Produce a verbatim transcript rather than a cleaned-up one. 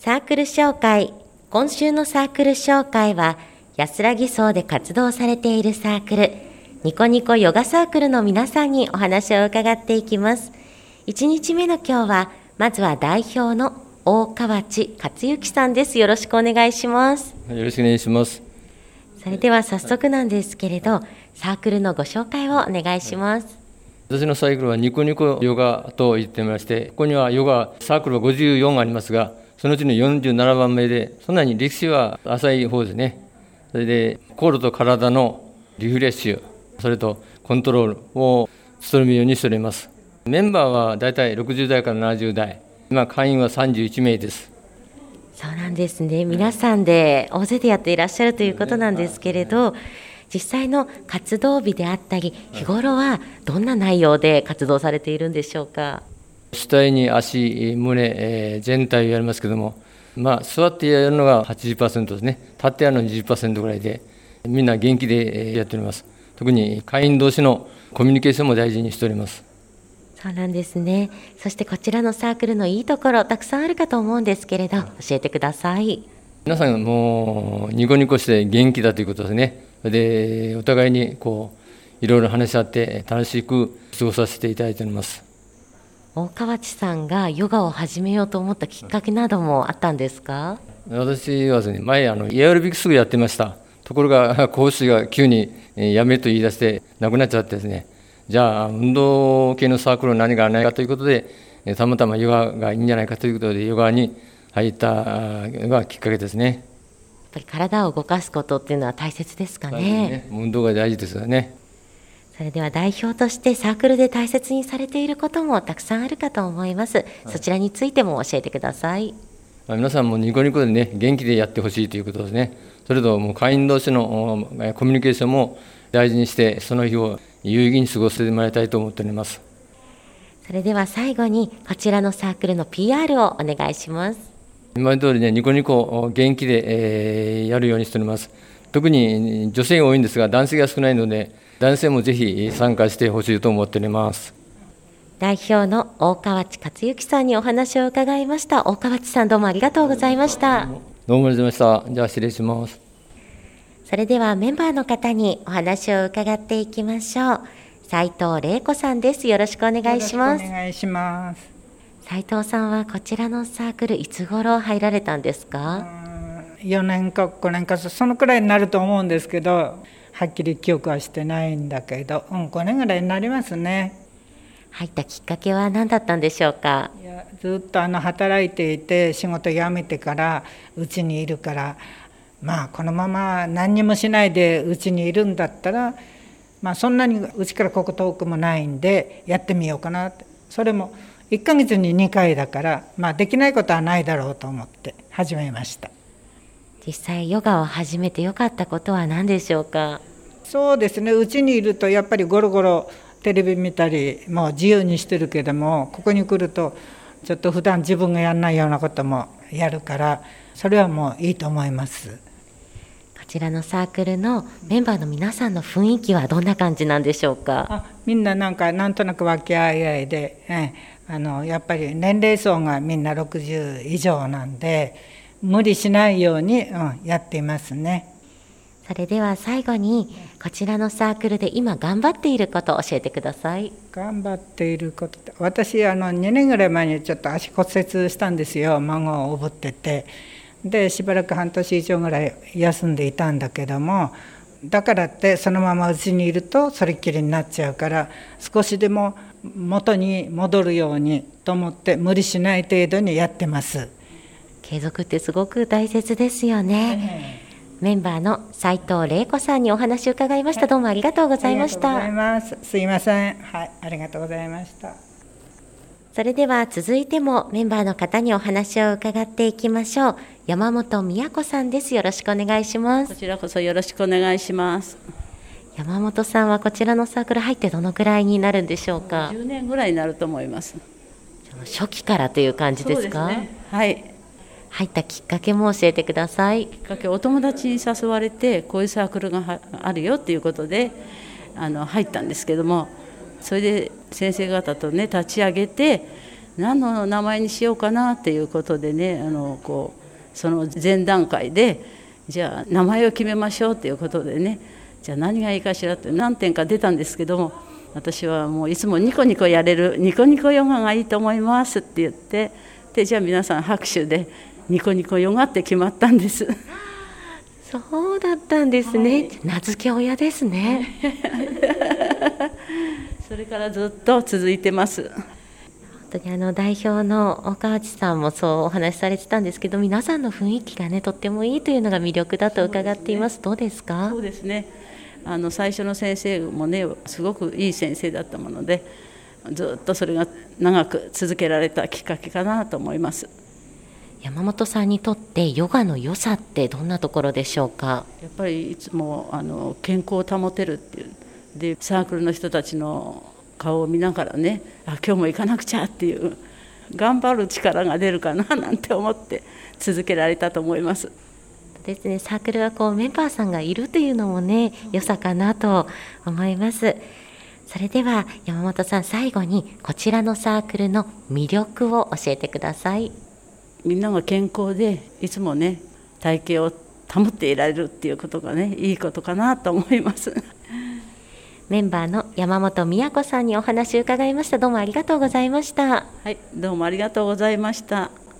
サークル紹介。今週のサークル紹介は、安らぎ荘で活動されているサークル、ニコニコヨガサークルの皆さんにお話を伺っていきます。いちにちめの今日は、まずは代表の大河内克之さんです。よろしくお願いします。 よろしくお願いします。 それでは早速なんですけれど、サークルのご紹介をお願いします。 私のサークルはニコニコヨガと言ってまして、ここにはヨガサークルはごじゅうよんありますが、そのうちのよんじゅうななばんめで、そんなに歴史は浅い方ですね。それで心と体のリフレッシュ、それとコントロールを努めるようにしております。メンバーはだいたいろくじゅうだいからななじゅうだい、今会員はさんじゅういちめいです。 そうなんですね。皆さんで大勢でやっていらっしゃるということなんですけれど、実際の活動日であったり、日頃はどんな内容で活動されているんでしょうか。 主体に足、胸、えー、全体をやりますけども、まあ、座ってやるのが はちじゅっパーセント ですね。立ってやるのにじゅっパーセント ぐらいで、みんな元気でやっております。特に会員同士のコミュニケーションも大事にしております。 そうなんですね。そしてこちらのサークルのいいところ、たくさんあるかと思うんですけれど、教えてください。 皆さんもうニコニコして元気だということですね。で、お互いにこういろいろ話し合って楽しく過ごさせていただいております。 大河内さんがヨガを始めようと思ったきっかけなどもあったんですか。 私はですね、前あのエアロビクス部やってました。ところが講師が急にやめると言い出してなくなっちゃってですね、じゃあ運動系のサークルは何がないかということで、たまたまヨガがいいんじゃないかということでヨガに入ったのがきっかけですね。やっぱり体を動かすことっていうのは大切ですかね。 ね、運動が大事ですよね。 それでは代表としてサークルで大切にされていることもたくさんあるかと思います。そちらについても教えてください。 皆さんもニコニコでね、元気でやってほしいということですね。それともう会員同士のコミュニケーションも大事にして、その日を有意義に過ごしてもらいたいと思っております。 それでは最後にこちらのサークルの ピーアール をお願いします。 今まで通りね、ニコニコ元気で、えー、やるようにしております。特に女性が多いんですが、男性が少ないので、男性もぜひ参加してほしいと思っております。 代表の大河内克之さんにお話を伺いました。大河内さん、どうもありがとうございました。 どうもありがとうございました。じゃあ失礼します。 それではメンバーの方にお話を伺っていきましょう。斉藤玲子さんです。よろしくお願いします。 よろしくお願いします。 斉藤さんはこちらのサークルいつ頃入られたんですか。 よねんかごねんかそのくらいになると思うんですけど、はっきり記憶はしてないんだけど、うん、ごねんぐらいになりますね。 入ったきっかけは何だったんでしょうか。 いや、ずっとあの働いていて、仕事辞めてからうちにいるから、まあこのまま何にもしないでうちにいるんだったら、まあそんなにうちからここ遠くもないんでやってみようかなって。それもいっかげつににかいだから、まあできないことはないだろうと思って始めました。 実際ヨガを始めてよかったことは何でしょうか。 そうですね、うちにいるとやっぱりゴロゴロテレビ見たりもう自由にしてるけども、ここに来るとちょっと普段自分がやらないようなこともやるから、それはもういいと思います。 こちらのサークルのメンバーの皆さんの雰囲気はどんな感じなんでしょうか。 あ、みんななんかなんとなく和気あいあいで、えあのやっぱり年齢層がみんなろくじゅう以上なんで、無理しないように、うん、やっていますね。 それでは最後にこちらのサークルで今頑張っていることを教えてください。 頑張っていること、私あのにねんぐらい前にちょっと足骨折したんですよ。孫をおぶってて、でしばらく半年以上ぐらい休んでいたんだけども、だからってそのままうちにいるとそれっきりになっちゃうから、少しでも元に戻るようにと思って無理しない程度にやってます。 継続ってすごく大切ですよね。メンバーの斉藤玲子さんにお話を伺いました。どうもありがとうございました。 ありがとうございます。すいません。はい、ありがとうございました。 それでは続いてもメンバーの方にお話を伺っていきましょう。山本美也子さんです。よろしくお願いします。 こちらこそよろしくお願いします。 山本さんはこちらのサークル入ってどのくらいになるんでしょうか。 じゅうねんぐらいになると思います。 初期からという感じですか。 そうですね、はい。 入ったきっかけも教えてください。 きっかけ、お友達に誘われてこういうサークルがあるよっていうことであの入ったんですけども、それで先生方とね立ち上げて、 何の名前にしようかなっていうことでね、あのこうその前段階でじゃあ名前を決めましょうということでね、じゃあ何がいいかしらって何点か出たんですけども、私はもういつもニコニコやれるニコニコヨガがいいと思いますって言って、でじゃあ皆さん拍手でニコニコヨガって決まったんです。 そうだったんですね、はい、名付け親ですね。 それからずっと続いてます。 本当にあの代表の岡内さんもそうお話しされてたんですけど、皆さんの雰囲気がねとってもいいというのが魅力だと伺っています。どうですか？ そうですね、あの最初の先生もねすごくいい先生だったもので、ずっとそれが長く続けられたきっかけかなと思います。 山本さんにとってヨガの良さってどんなところでしょうか？ やっぱりいつもあの健康を保てるっていうで、サークルの人たちの顔を見ながらね、あ今日も行かなくちゃっていう頑張る力が出るかななんて思って続けられたと思います。 ですね、サークルはこうメンバーさんがいるというのもね良さかなと思います。それでは山本さん、最後にこちらのサークルの魅力を教えてください。 みんなが健康でいつもね体型を保っていられるっていうことがねいいことかなと思います。 メンバーの山本美也子さんにお話を伺いました。どうもありがとうございました。 はい、どうもありがとうございました。